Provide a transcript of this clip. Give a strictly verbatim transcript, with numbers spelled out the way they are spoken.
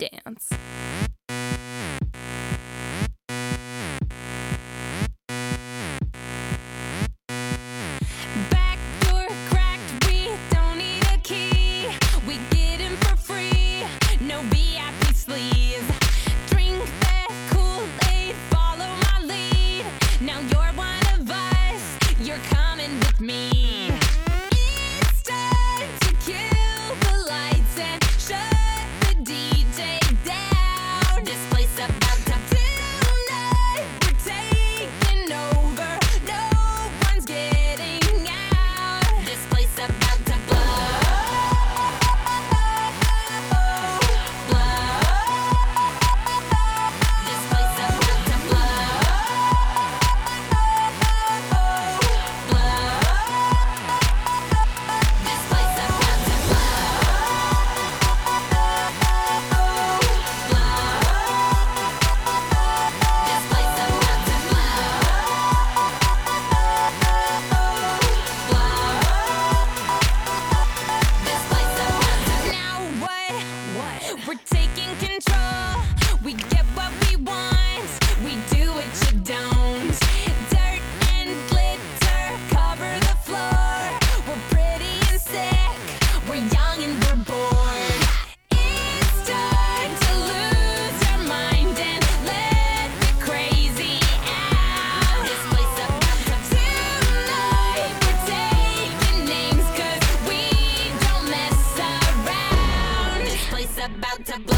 dance. Back door cracked, we don't need a key. We get in for free, no V I P sleeves. Drink that Kool-Aid, follow my lead. Now you're one of us, you're coming with me. It's time to kill the lights and shut the D J down. This place about to tonight, we're taking over. No one's getting out. This place about to blow, blow. This place about to blow, blow. This place about to blow, blow. This place about to blow, blow. This place about to. Now what? What? We're taking control. We get what we want. We do what you don't. Dirt and glitter cover the floor. We're pretty and sick. We're young and we're bored. It's time to lose our mind and let the crazy out. This place about to tonight. We're taking names 'cause we don't mess around. This place about to blow.